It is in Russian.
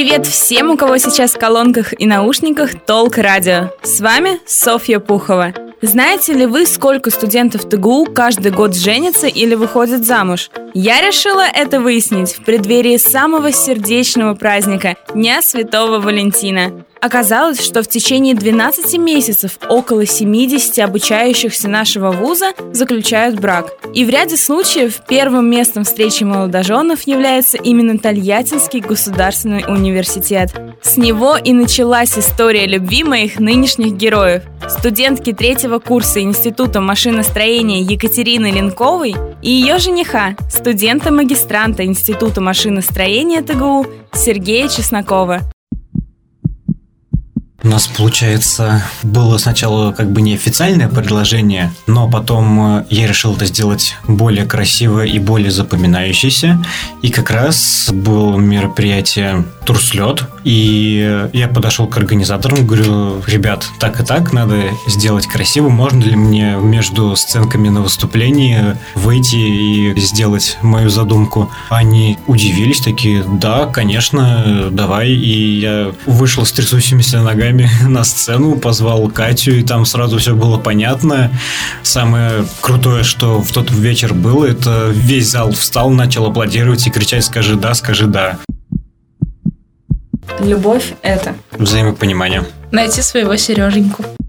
Привет всем, у кого сейчас в колонках и наушниках Толк Радио. С вами Софья Пухова. Знаете ли вы, сколько студентов ТГУ каждый год женятся или выходят замуж? Я решила это выяснить в преддверии самого сердечного праздника – Дня Святого Валентина. Оказалось, что в течение 12 месяцев около 70 обучающихся нашего вуза заключают брак. И в ряде случаев первым местом встречи молодоженов является именно Тольяттинский государственный университет. С него и началась история любви моих нынешних героев. Студентки третьего курса Института машиностроения Екатерины Ленковой и ее жениха, студента-магистранта Института машиностроения ТГУ Сергея Чеснокова. У нас, получается, было сначала как бы неофициальное предложение, но потом я решил это сделать более красиво и более запоминающееся. И как раз было мероприятие «Турслет», и я подошел к организаторам, говорю: ребят, так и так, надо сделать красиво, можно ли мне между сценками на выступлении выйти и сделать мою задумку? Они удивились, такие: да, конечно, давай. И я вышел с трясущимися ногами на сцену, позвал Катю, и там сразу все было понятно. Самое крутое, что в тот вечер было, это весь зал встал, начал аплодировать и кричать: скажи да, скажи да. Любовь – это взаимопонимание. Найти своего Сереженьку.